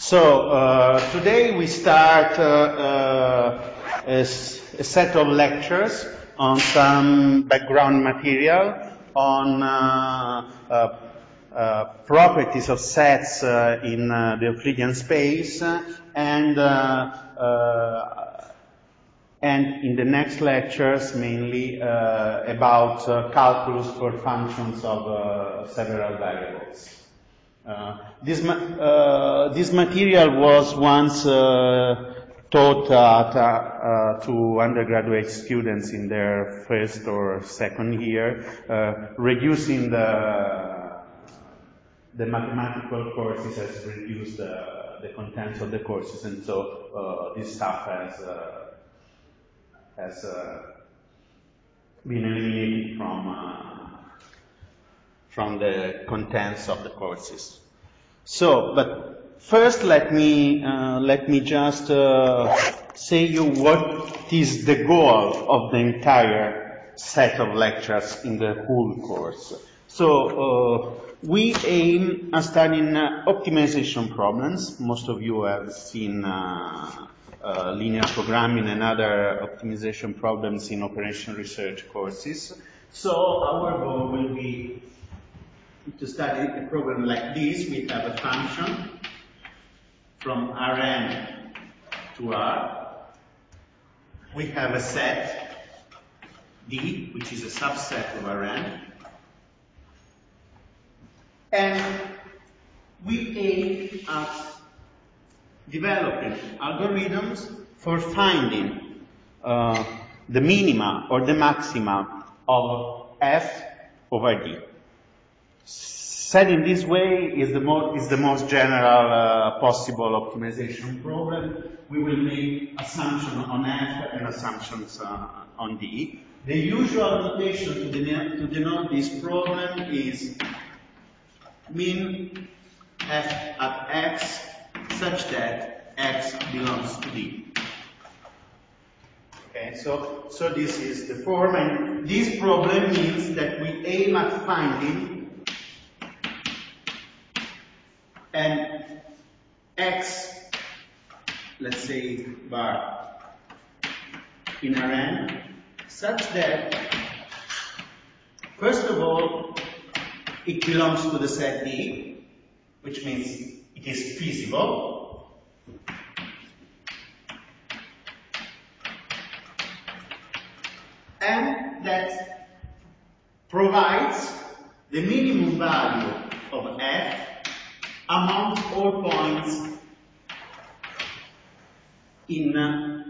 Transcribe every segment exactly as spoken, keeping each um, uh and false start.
So uh, today we start uh, uh, a, a set of lectures on some background material on uh, uh, uh, properties of sets uh, in uh, the Euclidean space, and uh, uh, and in the next lectures mainly uh, about uh, calculus for functions of uh, several variables. Uh, this, ma uh, this material was once uh, taught at, uh, uh, to undergraduate students in their first or second year, uh, reducing the, the mathematical courses has reduced the, the contents of the courses, and so uh, this stuff has, uh, has uh, been eliminated from uh, from the contents of the courses. So, but first let me, uh, let me just uh, say you what is the goal of the entire set of lectures in the whole course. So, uh, we aim at studying uh, optimization problems. Most of you have seen uh, uh, linear programming and other optimization problems in operation research courses. So, our goal will be to study a problem like this. We have a function from Rn to R. We have a set D, which is a subset of Rn. And we aim at developing algorithms for finding uh, the minima or the maxima of f over D. Said in this way is the, mo is the most general uh, possible optimization problem. We will make assumptions on F and assumptions uh, on D. The usual notation to denote, to denote this problem is min F at X such that X belongs to D. Okay, so, so this is the form, and this problem means that we aim at finding and X, let's say bar in Rn, such that, first of all, it belongs to the set D, which means it is feasible. And that provides the minimum value of F among all points in uh,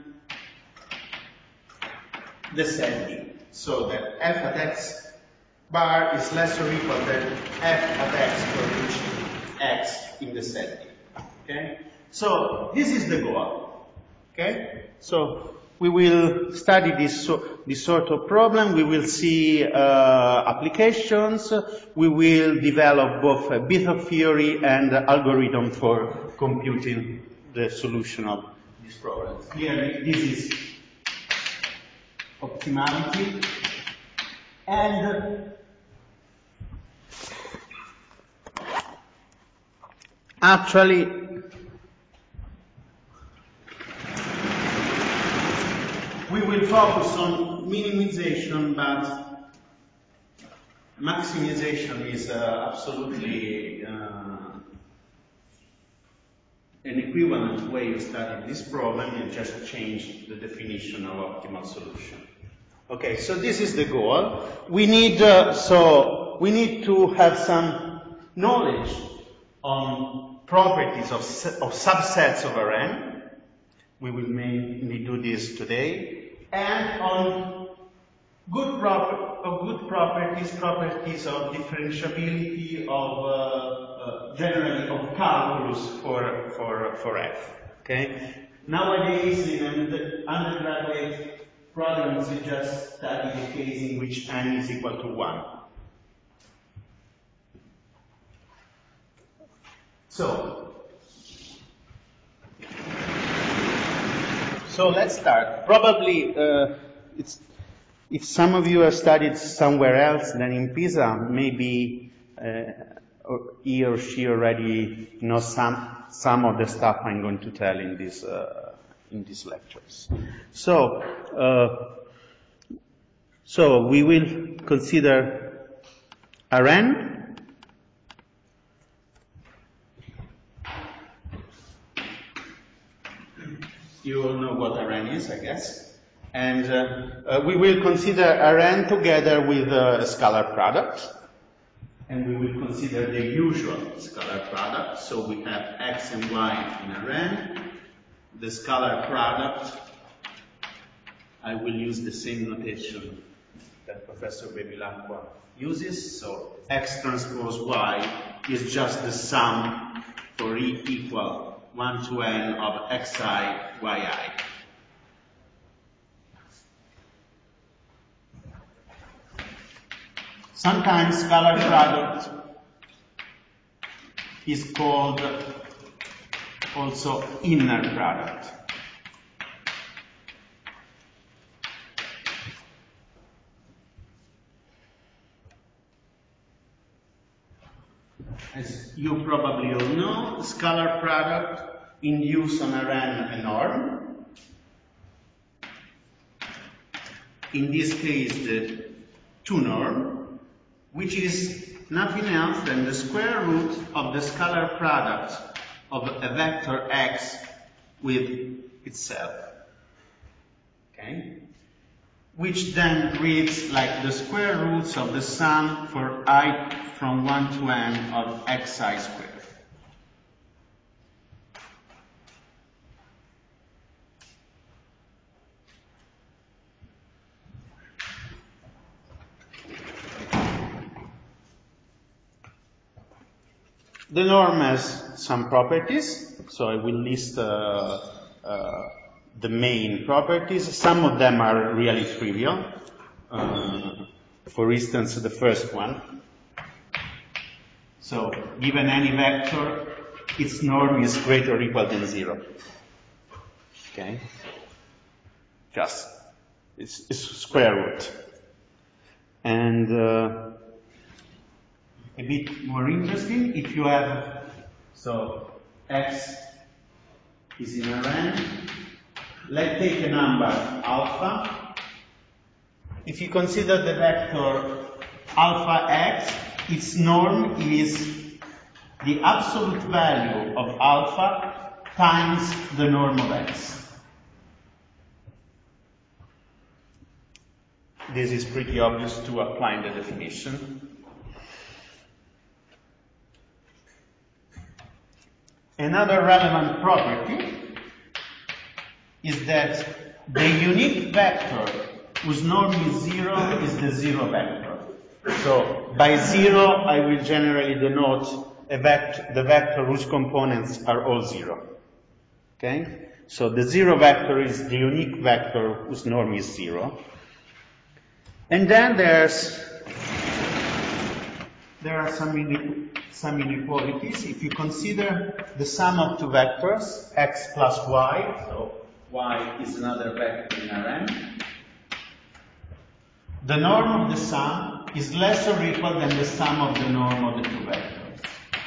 the set D. So that F at X bar is less or equal than F at X for each X in the set D. Okay? So this is the goal. Okay? So we will study this, so, this sort of problem. We will see uh, applications. We will develop both a bit of theory and algorithm for computing the solution of this problem. Clearly, this is optimality. And actually, we will focus on minimization, but maximization is uh, absolutely uh, an equivalent way of studying this problem, and just change the definition of optimal solution. Okay, so this is the goal. We need uh, so we need to have some knowledge on properties of, of subsets of Rn. We will mainly do this today. And on good, prop of good properties, properties of differentiability, of uh, uh, generally of calculus for, for, for F. Okay? Nowadays, in the undergraduate programs, we just study the case in which n is equal to one. So, So let's start. Probably, uh, it's, if some of you have studied somewhere else than in Pisa, maybe uh, he or she already knows some, some of the stuff I'm going to tell in, this, uh, in these lectures. So, uh, so we will consider Rn. You all know what Rn is, I guess. And uh, uh, we will consider Rn together with uh, a scalar product. And we will consider the usual scalar product. So we have x and y in Rn. The scalar product, I will use the same notation that Professor Bevilacqua uses. So x transpose y is just the sum for E equal one to n of xi, yi. Sometimes scalar product is called also inner product. As you probably all know, scalar product induce on Rn a norm. In this case, the two norm, which is nothing else than the square root of the scalar product of a vector x with itself. Okay? Which then reads like the square roots of the sum for I from one to n of xi squared. The norm has some properties, so I will list uh, uh, the main properties. Some of them are really trivial. Uh, for instance, the first one. So, given any vector, its norm is greater or equal than zero. Okay? Just, it's, it's square root. And uh, a bit more interesting, if you have, so x is in Rn. Let's take a number alpha. If you consider the vector alpha x, its norm is the absolute value of alpha times the norm of x. This is pretty obvious to apply in the definition. Another relevant property is that the unique vector whose norm is zero is the zero vector. So by zero, I will generally denote a vect the vector whose components are all zero. Okay? So the zero vector is the unique vector whose norm is zero. And then there's there are some inequalities. Some inequalities. If you consider the sum of two vectors, x plus y, so y is another vector in Rn, the norm of the sum is less or equal than the sum of the norm of the two vectors.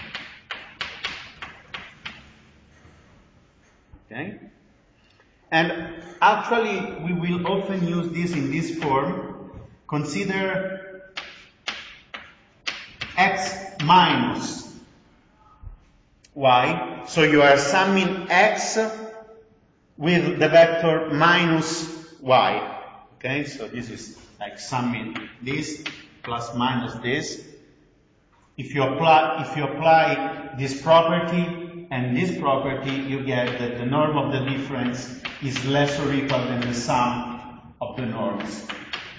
Okay? And actually, we will often use this in this form. Consider x minus y. So you are summing x with the vector minus y. Okay, so this is like summing this plus minus this. If you apply, if you apply this property and this property, you get that the norm of the difference is less or equal than the sum of the norms.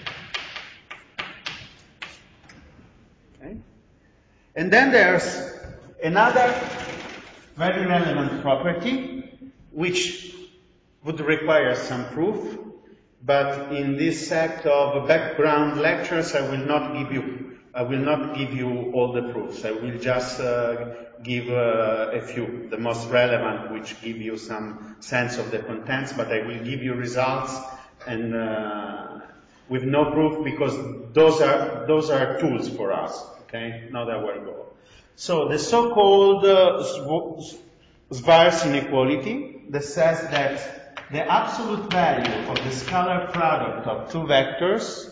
Okay. And then there's another very relevant property which would require some proof, but in this set of background lectures I will not give you I will not give you all the proofs. I will just uh, give uh, a few, the most relevant, which give you some sense of the contents, but I will give you results and uh, with no proof, because those are those are tools for us, okay, not our goal. So the so-called uh, Schwarz inequality that says that the absolute value of the scalar product of two vectors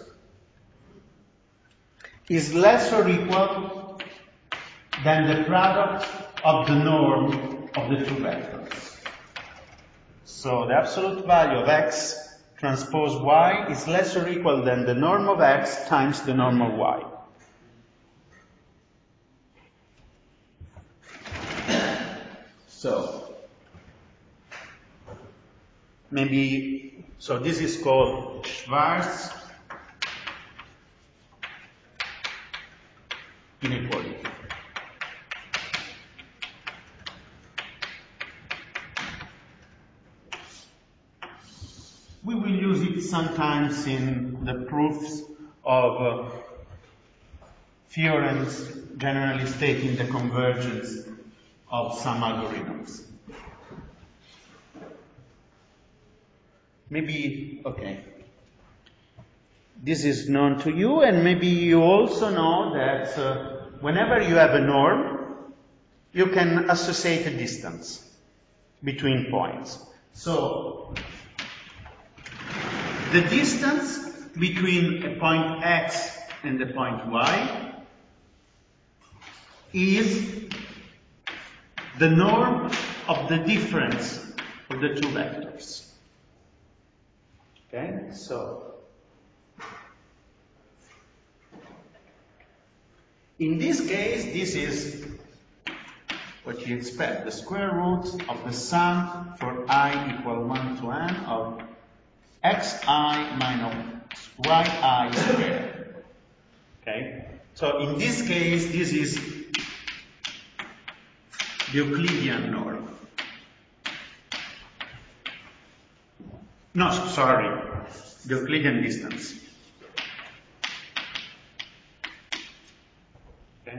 is less or equal than the product of the norm of the two vectors. So the absolute value of x transpose y is less or equal than the norm of x times the norm of y. So maybe, so this is called Schwarz inequality. We will use it sometimes in the proofs of uh, theorems generally stating the convergence of some algorithms. Maybe, okay. This is known to you, and maybe you also know that uh, whenever you have a norm, you can associate a distance between points. So, the distance between a point x and the point y is the norm of the difference of the two vectors. Okay, so in this case, this is what you expect, the square root of the sum for I equal one to n of xi minus yi squared. Okay, so in this case, this is the Euclidean norm. No, sorry, the Euclidean distance. Okay.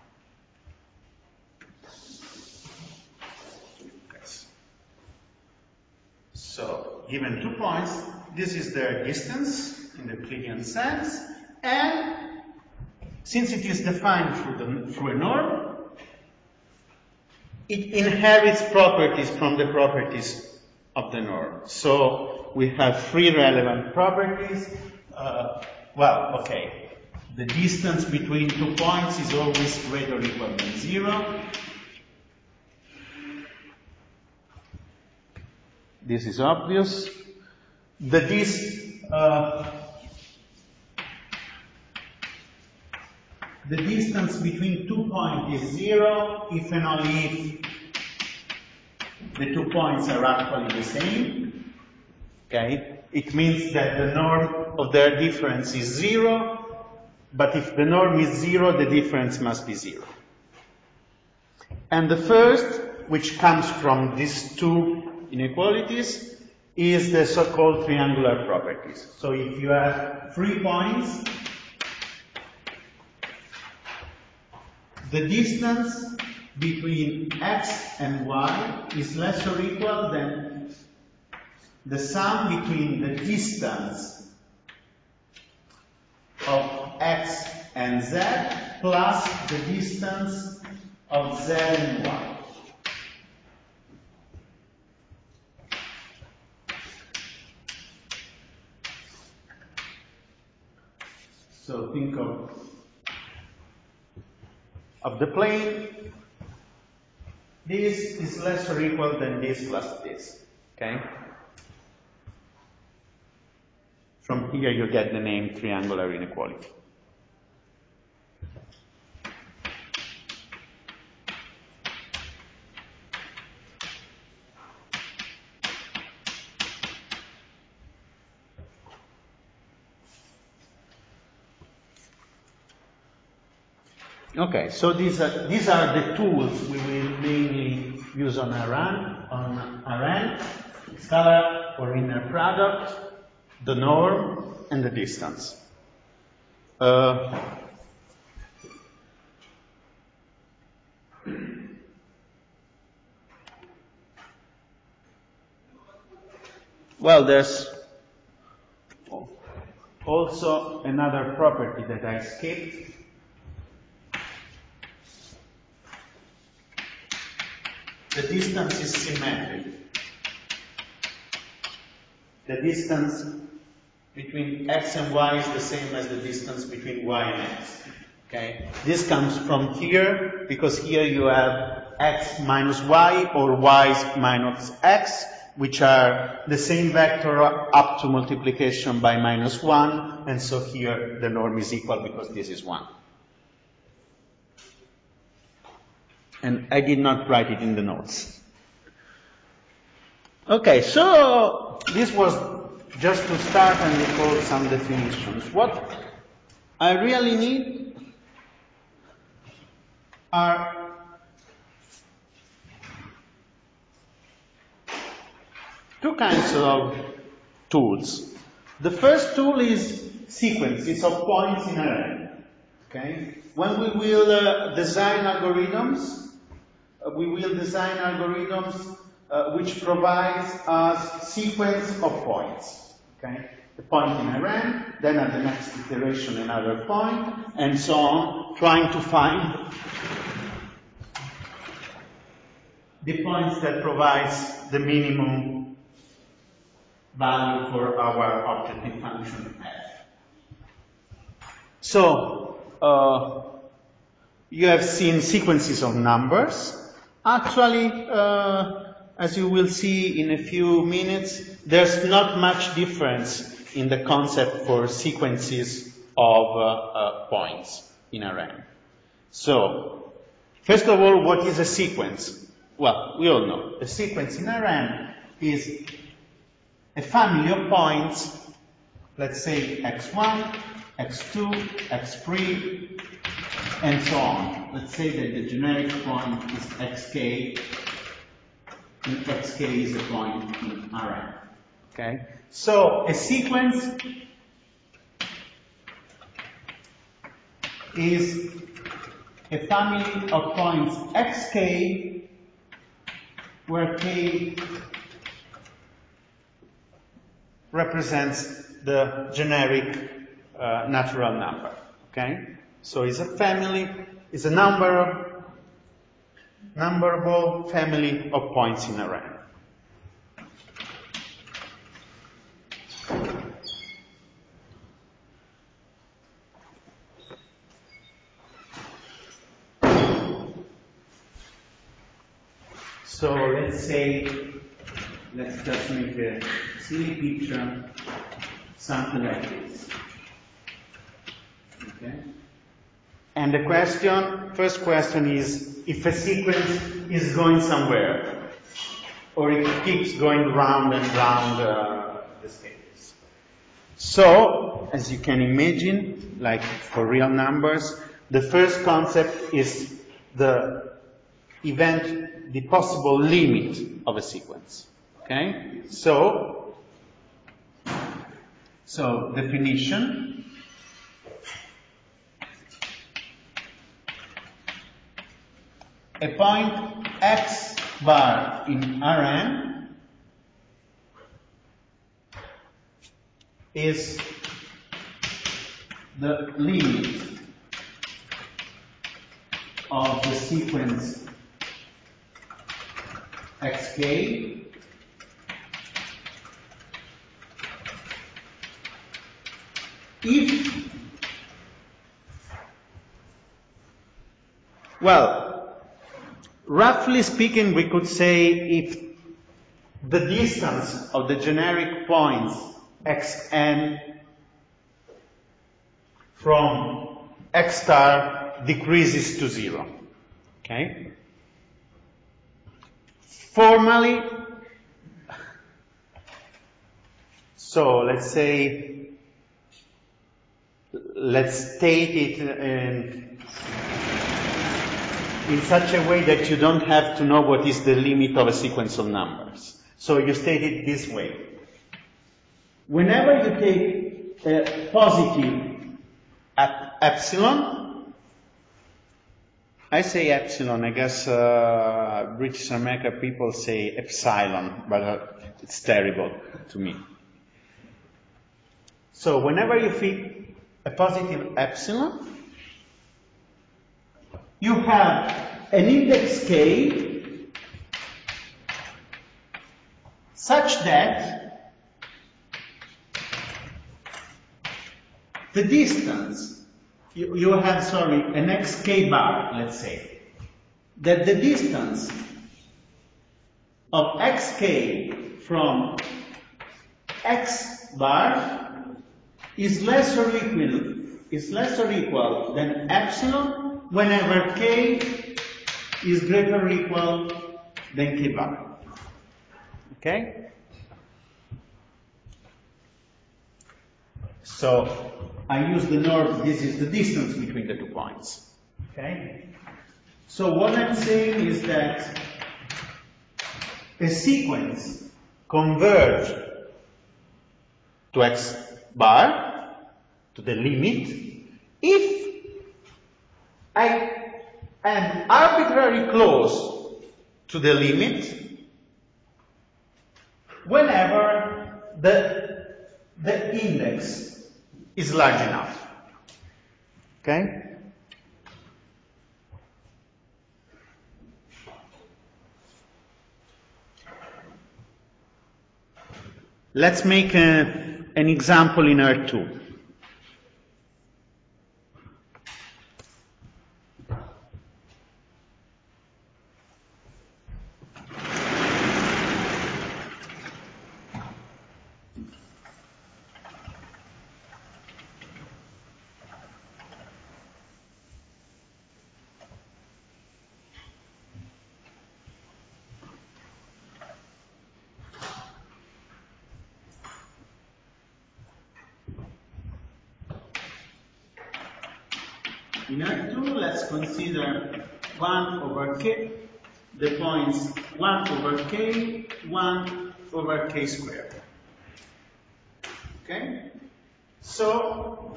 Yes. So, given two points, this is their distance in the Euclidean sense, and since it is defined through, the, through a norm, it inherits properties from the properties of the norm. So we have three relevant properties. Uh, well, okay. The distance between two points is always greater or equal than zero. This is obvious. The dis, uh, the distance between two points is zero if and only if the two points are actually the same. Okay? It means that the norm of their difference is zero, but if the norm is zero, the difference must be zero. And the first, which comes from these two inequalities, is the so-called triangular properties. So if you have three points, the distance between x and y is less or equal than the sum between the distance of x and z plus the distance of z and y. So think of, of the plane. This is less or equal than this plus this. Okay? From here you get the name triangular inequality. Okay, so these are, these are the tools we will mainly use on Rn, on Rn, scalar or inner product, the norm, and the distance. Uh, well, there's also another property that I skipped. the distance is symmetric. The distance between x and y is the same as the distance between y and x. Okay? This comes from here, because here you have x minus y or y minus x, which are the same vector up to multiplication by minus one, and so here the norm is equal because this is one. And I did not write it in the notes. Okay, so this was just to start and recall some definitions. What I really need are two kinds of tools. The first tool is sequences of points in an array. Okay? When we will uh, design algorithms, uh, we will design algorithms uh, which provides us sequence of points. Okay? The point in a RAM, then at the next iteration another point, and so on, trying to find the points that provides the minimum value for our objective function f. So, uh, you have seen sequences of numbers. Actually, uh, as you will see in a few minutes, there's not much difference in the concept for sequences of uh, uh, points in a RAM. So, first of all, what is a sequence? Well, we all know. A sequence in a RAM is a family of points, let's say x one, x two, x three, and so on. Let's say that the generic point is xk, and xk is a point in a RAM. Okay? So, a sequence is a family of points xk, where k represents the generic uh, natural number. Okay? So it's a family, it's a number, numberable family of points in a RAM. So let's say, let's just make a silly picture, something like this. Okay? And the question, first question is, if a sequence is going somewhere, or it keeps going round and round uh, the space. So, as you can imagine, like for real numbers, the first concept is the event, the possible limit of a sequence. Okay? So, so definition. A point x bar in Rn is the limit of the sequence xk if, well, roughly speaking, we could say if the distance of the generic points xn from x star decreases to zero. Okay? Formally, so let's say, let's state it in, in such a way that you don't have to know what is the limit of a sequence of numbers. So you state it this way. Whenever you take a positive at epsilon, I say epsilon, I guess uh, British American people say epsilon, but uh, it's terrible to me. So whenever you fit a positive epsilon, you have an index k such that the distance, you, you have, sorry, an xk bar, let's say, that the distance of xk from x bar is less or equal, is less or equal than epsilon whenever k is greater or equal than k bar. Okay? So I use the norm, this is the distance between the two points. Okay? So what I'm saying is that a sequence converges to x bar, to the limit, if I am arbitrarily close to the limit whenever the, the index is large enough. Okay? Let's make a, an example in R two. In R two, let's consider one over k, the points one over k, one over k squared. Okay? So,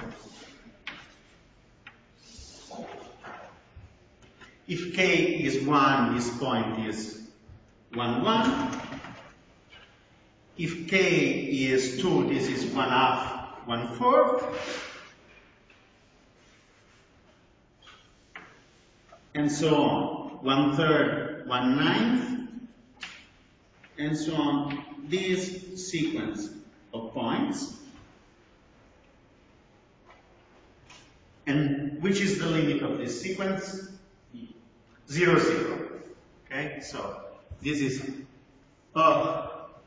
if k is one, this point is one, one. If k is two, this is one half, one fourth. And so on, one third, one ninth, and so on, this sequence of points, and which is the limit of this sequence? Zero, zero. Okay, so this is, uh,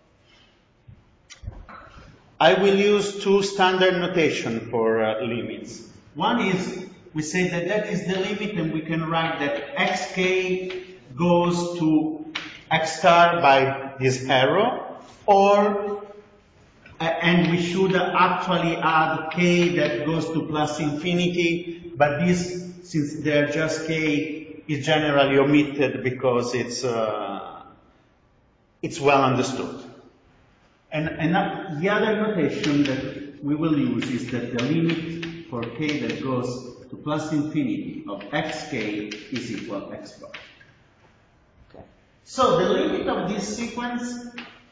I will use two standard notation for uh, limits. One is, we say that that is the limit, and we can write that xk goes to x star by this arrow, or, uh, and we should actually add k that goes to plus infinity, but this, since they're just k, is generally omitted because it's, uh, it's well understood. And, and the other notation that we will use is that the limit for k that goes to plus infinity of xk is equal to x bar. Okay. So the limit of this sequence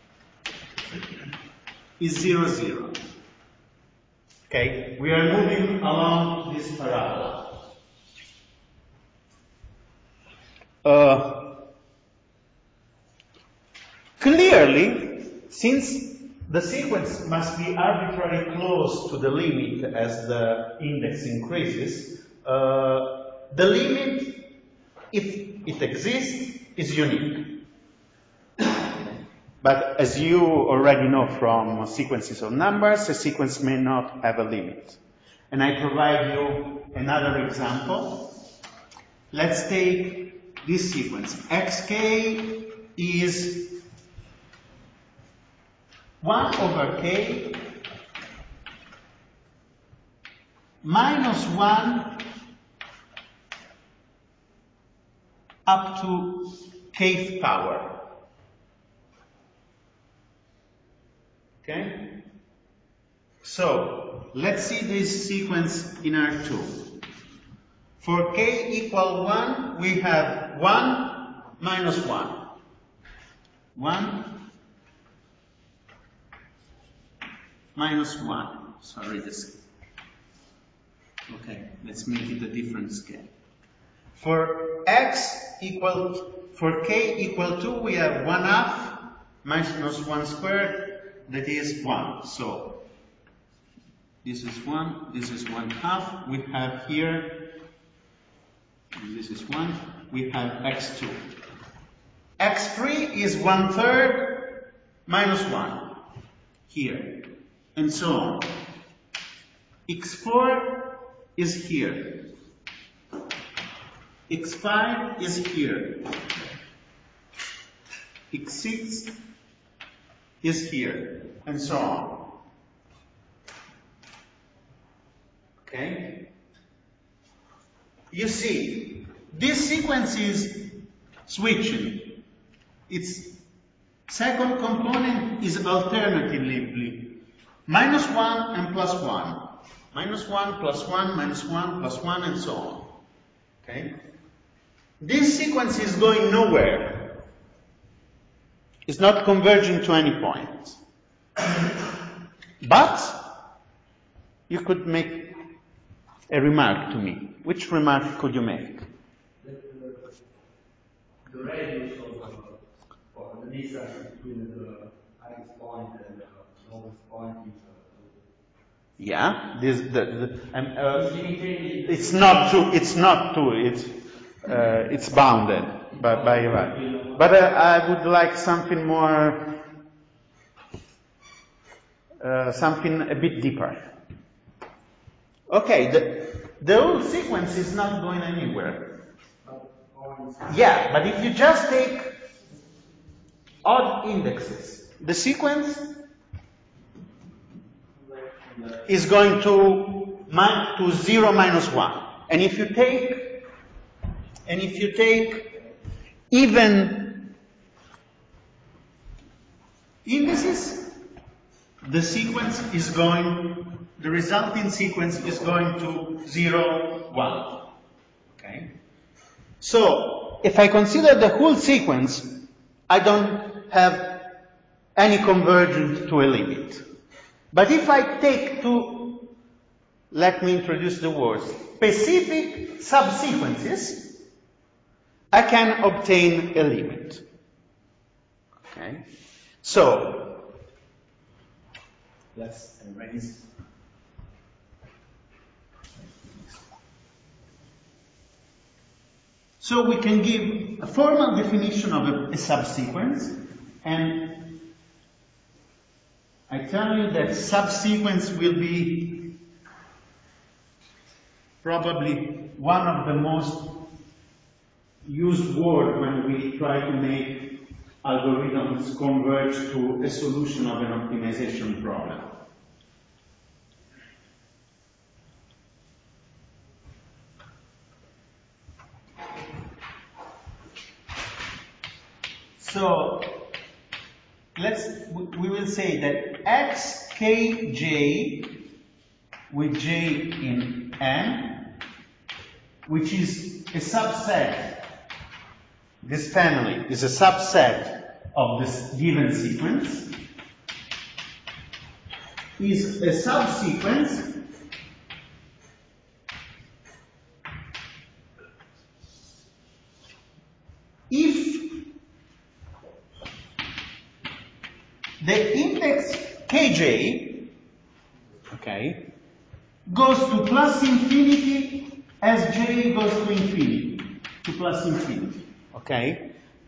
is zero, zero. Okay, we are moving along this parabola. Uh, clearly, since the sequence must be arbitrarily close to the limit as the index increases, uh, the limit, if it exists, is unique. But as you already know from sequences of numbers, a sequence may not have a limit. And I provide you another example. Let's take this sequence. Xk is one over k minus one up to kth power. Okay? So, let's see this sequence in R two. For k equal one, we have one minus one. one minus one. Sorry, this. Okay, let's make it a different scale. For x equal, for k equal two, we have one half minus one squared, that is one. So this is one, this is one half. We have here, this is one, we have x two. x three is one third minus one here, and so on. x four is here. x five is here. x six is here, and so on. Okay? You see, this sequence is switching. Its second component is alternatively minus one and plus one. Minus one, plus one, minus one, plus one, and so on. Okay? This sequence is going nowhere. It's not converging to any point. But you could make a remark to me. Which remark could you make? The radius of or the distance between the highest point and the lowest point is uh, yeah, this the, the um, uh, it's not true. It's not true. It's uh, it's bounded by by by. But uh, I would like something more, uh, something a bit deeper. Okay, the the whole sequence is not going anywhere. Yeah, but if you just take odd indexes, the sequence is going to min to zero minus one. And if you take and if you take even indices, the sequence is going the resulting sequence is going to zero, one. Okay? So if I consider the whole sequence, I don't have any convergence to a limit. But if I take two, let me introduce the word, specific subsequences, I can obtain a limit. Okay? So let's erase. So we can give a formal definition of a, a subsequence, and I tell you that subsequence will be probably one of the most used words when we try to make algorithms converge to a solution of an optimization problem. So let's we will say that X K J with J in N, which is a subset, this family is a subset of this given sequence, is a subsequence if the index K J, okay, goes to plus infinity as J goes to infinity, to plus infinity, okay?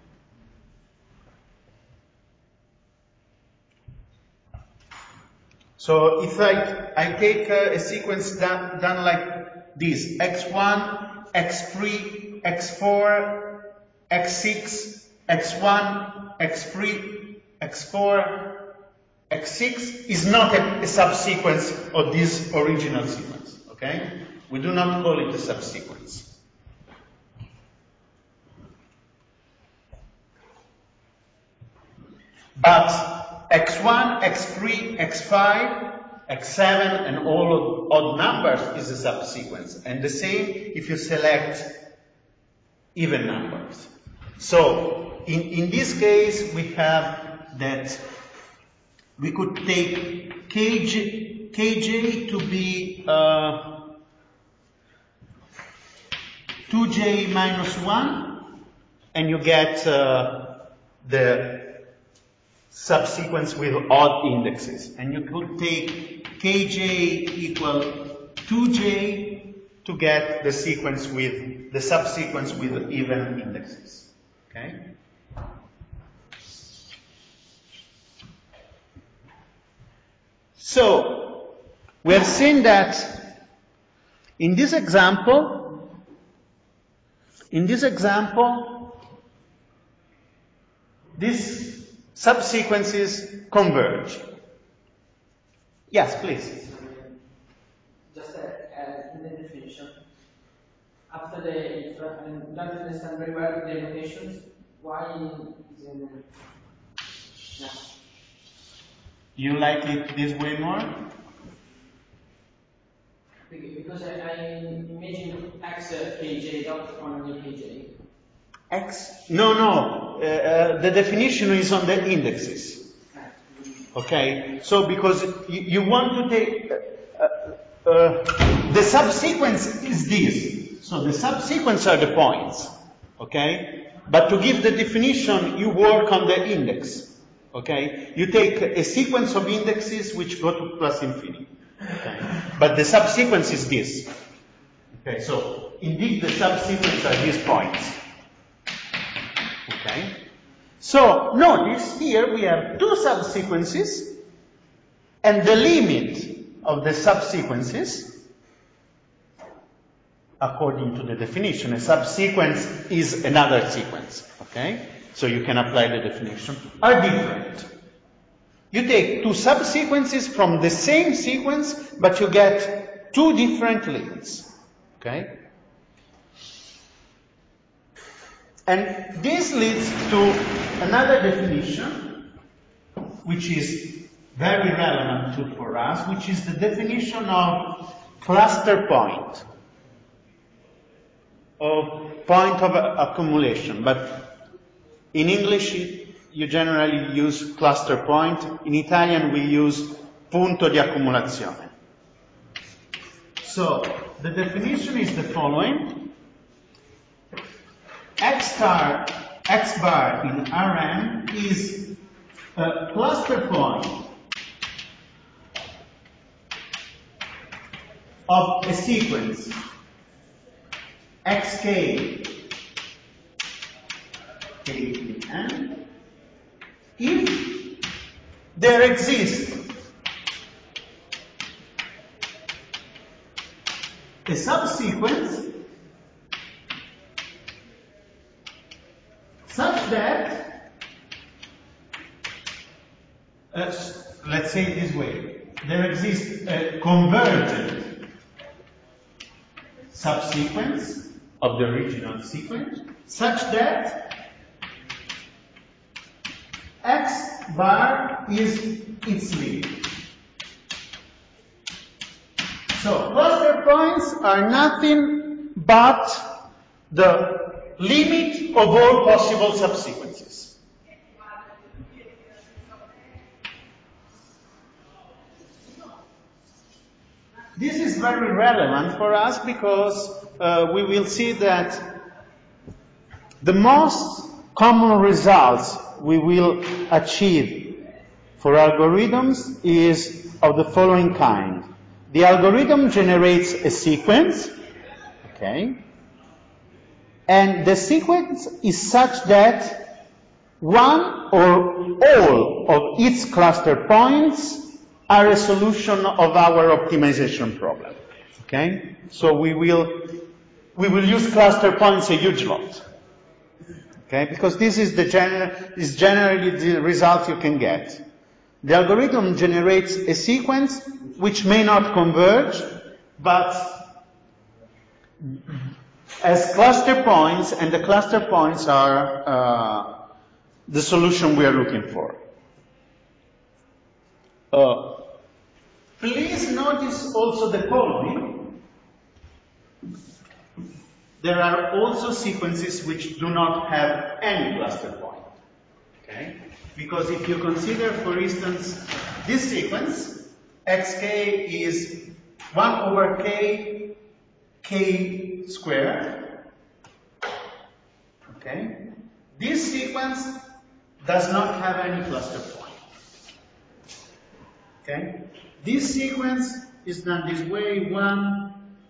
So if I, I take a, a sequence done, done like this, x one, x three, x four, x six, x one, x three, x four, x six is not a, a subsequence of this original sequence, okay? We do not call it a subsequence. But x one, x three, x five, x seven, and all odd numbers is a subsequence. And the same if you select even numbers. So, in, in this case, we have that we could take K J, K J to be uh, two J minus one, and you get uh, the subsequence with odd indexes. And you could take kj equal two j to get the sequence with, the subsequence with even indexes. Okay? So, we have seen that in this example, in this example, these subsequences converge. Yes, please. Just uh, uh, in the definition, after the, if I don't understand very well the notations, why is in no. You like it this way more? Because I, I imagine x uh, kj dot only kj. X? No, no. Uh, uh, the definition is on the indexes. Okay? So because you, you want to take... Uh, uh, the subsequence is this. So the subsequence are the points. Okay? But to give the definition, you work on the index. Okay? You take a sequence of indexes which go to plus infinity. Okay? But the subsequence is this. Okay? So indeed the subsequence are these points. Okay? So notice here we have two subsequences and the limit of the subsequences, according to the definition, a subsequence is another sequence. Okay? So you can apply the definition, are different. You take two subsequences from the same sequence, but you get two different limits. Okay? And this leads to another definition, which is very relevant too for us, which is the definition of cluster point, of point of accumulation. But in English, you generally use cluster point. In Italian, we use punto di accumulazione. So, the definition is the following. X star, X bar in R M is a cluster point of a sequence xk, k in n, if there exists a subsequence such that, uh, let's say it this way, there exists a convergent subsequence of the original sequence such that X bar is its limit. So cluster points are nothing but the limit of all possible subsequences. This is very relevant for us because uh, we will see that the most common results we will achieve for algorithms is of the following kind. The algorithm generates a sequence, okay? And the sequence is such that one or all of its cluster points are a solution of our optimization problem. Okay? So we will, we will use cluster points a huge lot. Okay? Because this is, the gener is generally the result you can get. The algorithm generates a sequence which may not converge, but as cluster points, and the cluster points are uh, the solution we are looking for. Uh, please notice also the following. There are also sequences which do not have any cluster point. Okay? Because if you consider, for instance, this sequence, xk is one over k, k squared. Okay? This sequence does not have any cluster point. Okay? This sequence is done this way, one,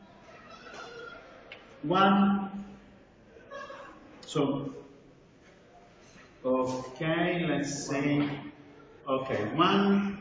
one, so, okay, let's say, okay, one,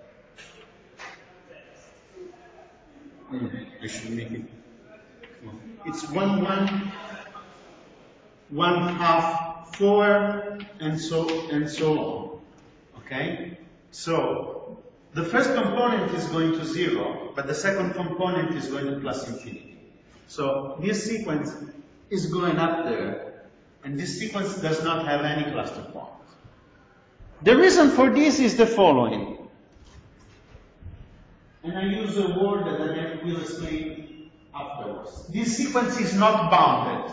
mm, I should make it, it's one, one, one half, four, and so, and so on, okay? So, the first component is going to zero, but the second component is going to plus infinity. So, this sequence is going up there, and this sequence does not have any cluster points. The reason for this is the following. And I use a word that I will explain afterwards. This sequence is not bounded.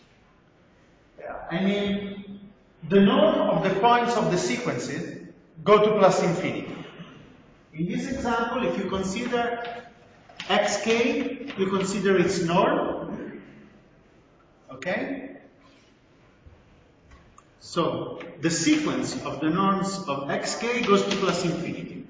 I mean, the norm of the points of the sequences go to plus infinity. In this example, if you consider xk, you consider its norm. Okay? So, the sequence of the norms of xk goes to plus infinity.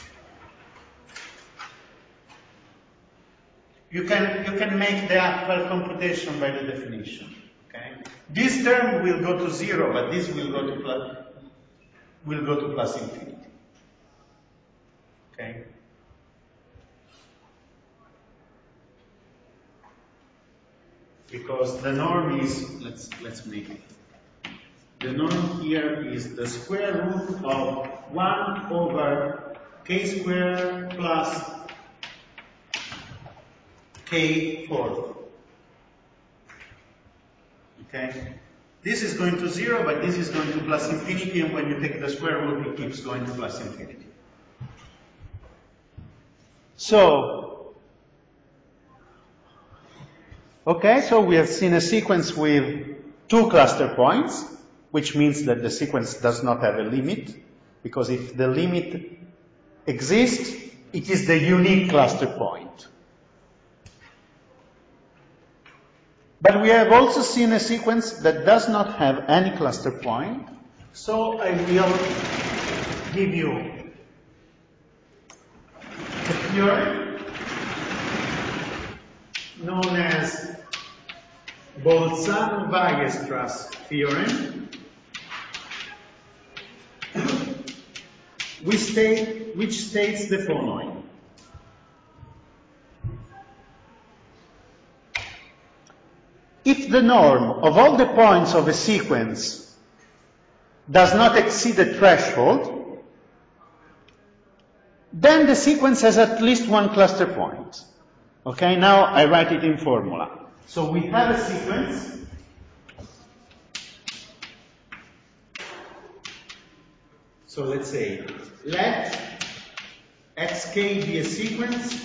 You can, you can make the actual computation by the definition. Okay? This term will go to zero, but this will go to plus, will go to plus infinity. Okay? Because the norm is, let's, let's make it. The norm here is the square root of one over k squared plus k fourth. Okay? This is going to zero, but this is going to plus infinity, and when you take the square root, it keeps going to plus infinity. So, okay, so we have seen a sequence with two cluster points, which means that the sequence does not have a limit, because if the limit exists, it is the unique cluster point. But we have also seen a sequence that does not have any cluster point, so I will give you a theorem known as Bolzano-Weierstrass theorem, which, state, which states the following. If the norm of all the points of a sequence does not exceed a threshold, then the sequence has at least one cluster point. Okay, now I write it in formula. So we have a sequence so let's say let xk be a sequence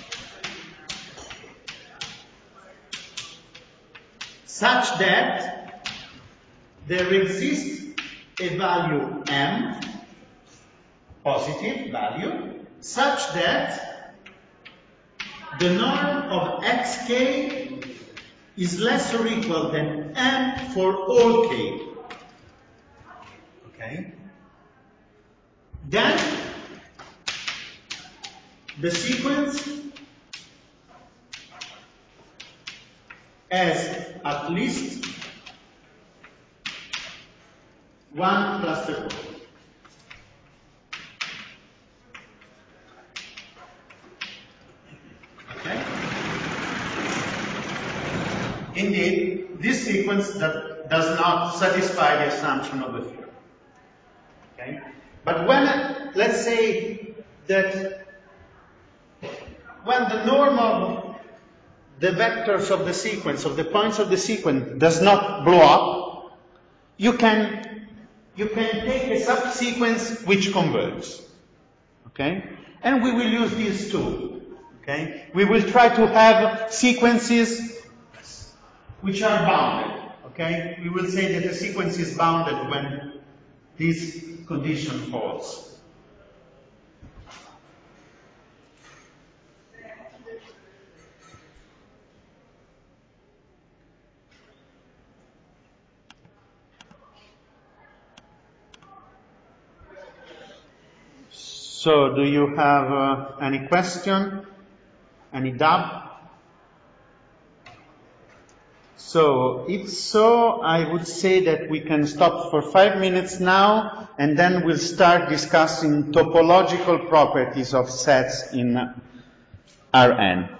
such that there exists a value m, positive value, such that the norm of xk is less or equal than m for all k. Okay? Then the sequence has at least one cluster point. Okay? Indeed, this sequence that does not satisfy the assumption of the theorem. Okay? But when, let's say that when the norm of the vectors of the sequence, of the points of the sequence, does not blow up, you can, you can take a subsequence which converges. Okay? And we will use these two. Okay? We will try to have sequences which are bounded. Okay? We will say that a sequence is bounded when this condition holds. So, do you have uh, any question? Any doubt? So, if so, I would say that we can stop for five minutes now, and then we'll start discussing topological properties of sets in R N.